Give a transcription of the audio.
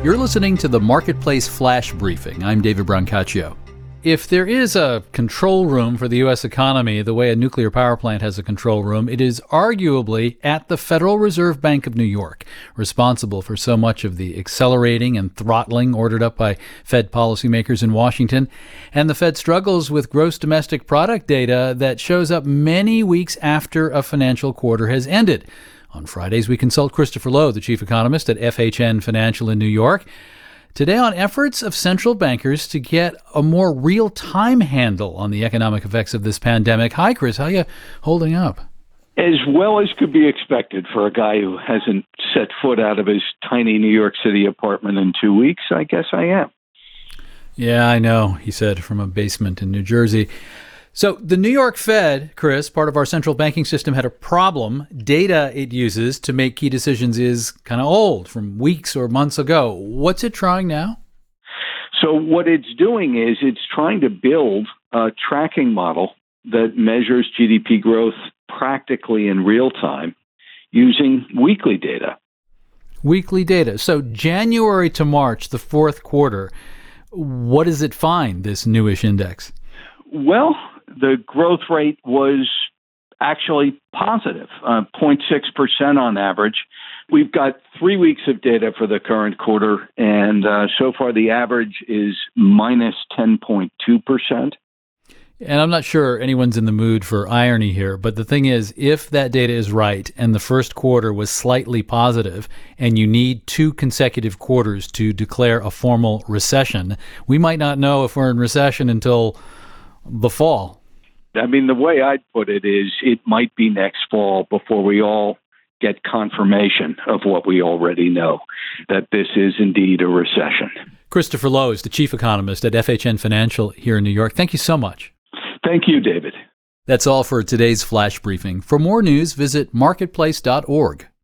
You're listening to the Marketplace Flash Briefing. I'm David Brancaccio. If there is a control room for the U.S. economy, the way a nuclear power plant has a control room, it is arguably at the Federal Reserve Bank of New York, responsible for so much of the accelerating and throttling ordered up by Fed policymakers in Washington. And the Fed struggles with gross domestic product data that shows up many weeks after a financial quarter has ended. On Fridays, we consult Christopher Lowe, the chief economist at FHN Financial in New York. Today on efforts of central bankers to get a more real-time handle on the economic effects of this pandemic. Hi, Chris. How are you holding up? As well as could be expected for a guy who hasn't set foot out of his tiny New York City apartment in 2 weeks. I guess I am. Yeah, I know, he said from a basement in New Jersey. So the New York Fed, Chris, part of our central banking system, had a problem. Data it uses to make key decisions is kind of old, from weeks or months ago. What's it trying now? So what it's doing is it's trying to build a tracking model that measures GDP growth practically in real time using weekly data. Weekly data. So January to March, the fourth quarter, what does it find, this newish index? Well, the growth rate was actually positive, 0.6% on average. We've got 3 weeks of data for the current quarter, and so far the average is minus 10.2%. And I'm not sure anyone's in the mood for irony here, but the thing is, if that data is right and the first quarter was slightly positive and you need 2 consecutive quarters to declare a formal recession, we might not know if we're in recession until the fall. I mean, the way I'd put it is it might be next fall before we all get confirmation of what we already know, that this is indeed a recession. Christopher Lowe is the chief economist at FHN Financial here in New York. Thank you so much. Thank you, David. That's all for today's Flash Briefing. For more news, visit marketplace.org.